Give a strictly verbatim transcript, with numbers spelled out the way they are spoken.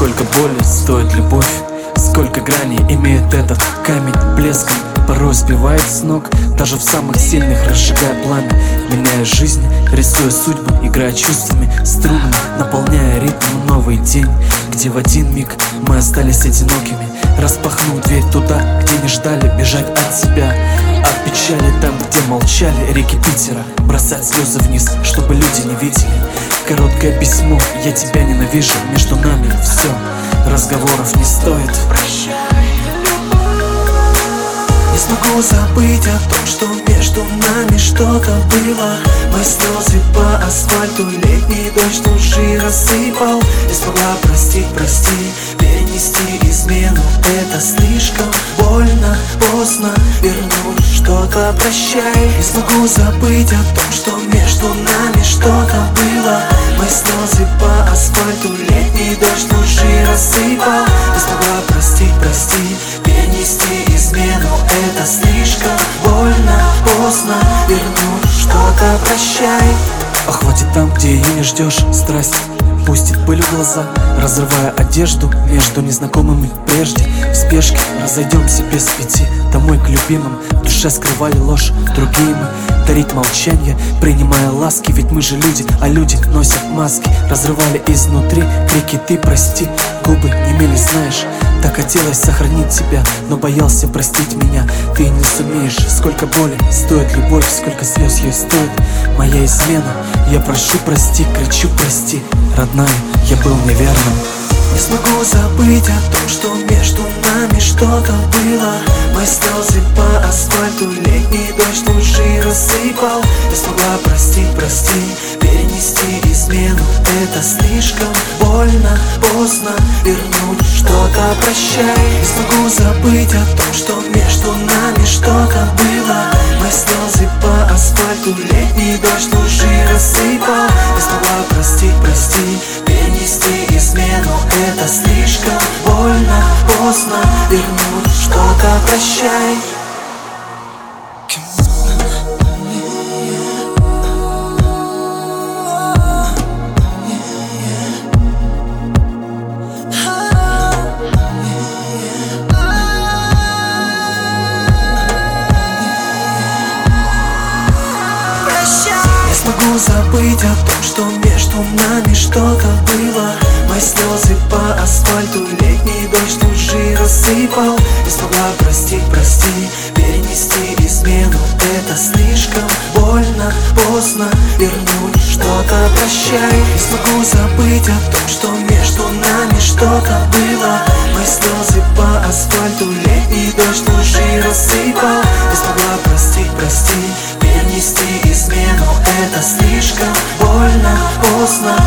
Сколько боли стоит любовь, сколько граней имеет этот камень. Блеском порой сбивает с ног, даже в самых сильных разжигая пламя. Меняя жизнь, рисуя судьбу, играя чувствами, струнами, наполняя ритм новый день, где в один миг мы остались одинокими. Распахнул дверь туда, где не ждали, бежать от себя, от печали там, где молчали реки Питера. Бросать слезы вниз, чтобы люди не видели. Короткое письмо: я тебя ненавижу. Между нами все, разговоров не стоит. Не смогу забыть о том, что между нами что-то было. Мои слезы по асфальту летний дождь лжи рассыпал. Не смогла простить, прости, перенести измену. Это слишком больно, поздно вернуть что-то, прощай. Не смогу забыть о том, что между нами что-то было. Мои слезы по асфальту летний дождь лжи рассыпал. Не смогла простить, прости, перенести измену. Это слишком больно, поздно вернуть что-то, прощай. А хватит там, где ее не ждешь, страсть пустит пыль в глаза, разрывая одежду между незнакомыми прежде. В спешке разойдемся без пяти, домой к любимым. В душе скрывали ложь, другие мы дарить молчание, принимая ласки. Ведь мы же люди, а люди носят маски. Разрывали изнутри крики: ты прости. Губы немели, знаешь, так хотелось сохранить тебя, но боялся простить меня. Ты не сумеешь. Сколько боли стоит любовь, сколько слез ей стоит моя измена. Я прошу, прости, кричу, прости, родная, я был неверным. Не смогу забыть о том, что между нами что-то было. Мои слезы по асфальту летний дождь лжи рассыпал. Не смогла простить, прости, перенести измену. Это слишком больно, поздно вернуть что-то, прощай. Не смогу забыть о том, что между нами что-то было. Мои слезы по асфальту летний дождь лжи рассыпал. Не смогла простить, прости, перенести измену. Это слишком больно, поздно вернуть что-то, прощай. Не смогу забыть о том, что между нами что-то было. Мои слезы по асфальту летний дождь лжи рассыпал. Не смогла простить, прости, перенести измену. Это слишком больно, поздно вернуть что-то, прощай. Не смогу забыть о том, что между нами что-то было. Мои слезы по асфальту летний дождь лжи рассыпал. Не смогла простить, прости, перенести измену. Это слишком больно, поздно